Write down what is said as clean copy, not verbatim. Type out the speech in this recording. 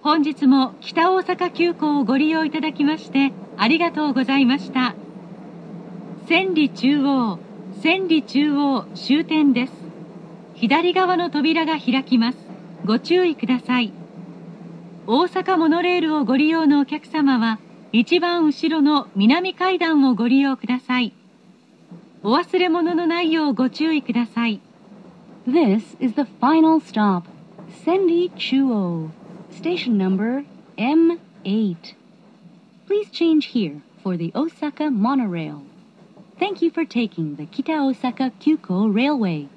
本日も北大阪急行をご利用いただきましてありがとうございました。千里中央終点です。左側の扉が開きます。ご注意ください。大阪モノレールをご利用のお客様は、一番後ろの南階段をご利用ください。お忘れ物のないようご注意ください。 This is the final stop, Senri Chuo, station number M8. Please change here for the Osaka monorail. Thank you for taking the Kita Osaka Kyuko Railway.